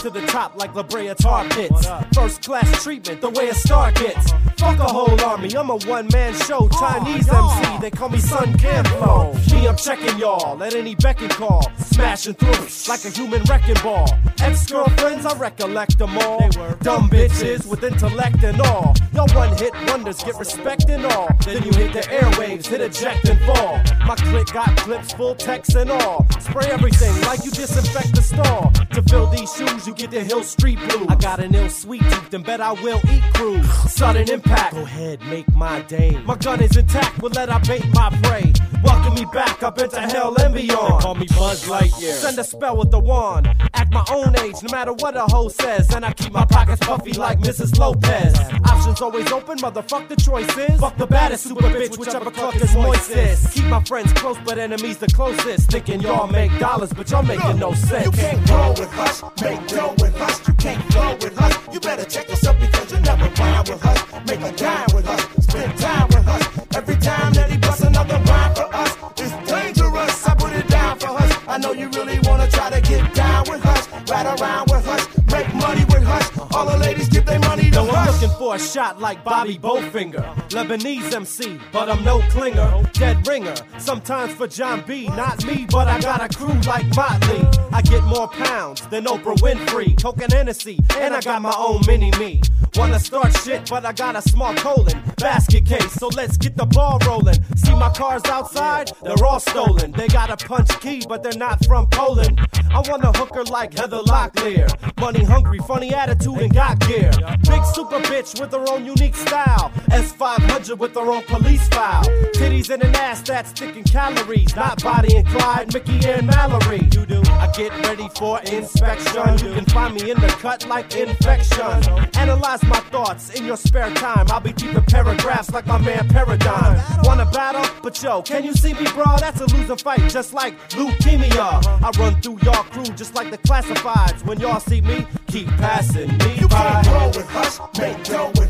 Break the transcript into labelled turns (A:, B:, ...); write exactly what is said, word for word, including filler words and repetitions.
A: to the top like La Brea tar pits. First class treatment, the way a star gets. Fuck a whole army, I'm a one-man show. Chinese M C, they call me Sun Can Flow. Me, I'm checking y'all at any beck and call. Smashing through like a human wrecking ball. Ex-girlfriends, I recollect them all. Dumb bitches with intellect and all. Y'all one-hit wonders get respect and all. Then you hit the airwaves, hit eject and fall. My clique got clips, full text and all. Spray everything like you disinfect the stall. To fill these shoes, you get the Hill Street blues. I got an ill sweet tooth and bet I will eat crew. Sudden impact, go ahead, make my day. My gun is intact, will let I bait my prey. Welcome me back, I've been to hell and beyond. Call me Buzz Lightyear. Send a spell with the wand. Act my own age, no matter what a hoe says. And I keep my pockets puffy like Missus Lopez. Options always open, motherfuck the choice is. Fuck the baddest super bitch, whichever cluck is moistest. Keep my friends close, but enemies the closest. Thinking y'all make dollars, but y'all making no sense.
B: You can't roll with us, make dough with us. You can't flow with us. You better check yourself because you never rhyme with us. Make a dime with us, spend time with us. Every time that he busts another rhyme for us, it's dangerous. I put it down for us. I know you really wanna try to get down with us, ride around with us, make money with us. All the ladies give their money to
A: us. I'm looking for a shot like Bobby Bowfinger, Lebanese M C, but I'm no clinger. Dead ringer, sometimes for John B. Not me, but I got a crew like Motley. I get more pounds than Oprah Winfrey, Coke and Hennessy, and I got my own mini-me. Wanna start shit, but I got a small colon basket case, so let's get the ball rolling. See my cars outside? They're all stolen. They got a punch key, but they're not from Poland. I want a hooker like Heather Locklear. Money hungry, funny attitude, and got gear. Big super bitch with her own unique style. S five hundred with her own police file. Titties and an ass that's thick in calories. Not Bonnie and Clyde, Mickey and Mallory. You do. I get ready for inspection. You can find me in the cut like infection. Analyze my thoughts in your spare time. I'll be keeping paragraphs like my man Paradigm. Wanna battle? But yo, can you see me, bro? That's a losing fight, just like leukemia. I run through y'all crew just like the classifieds. When y'all see me, keep passing me
B: you
A: by.
B: can't roll with us, make dough with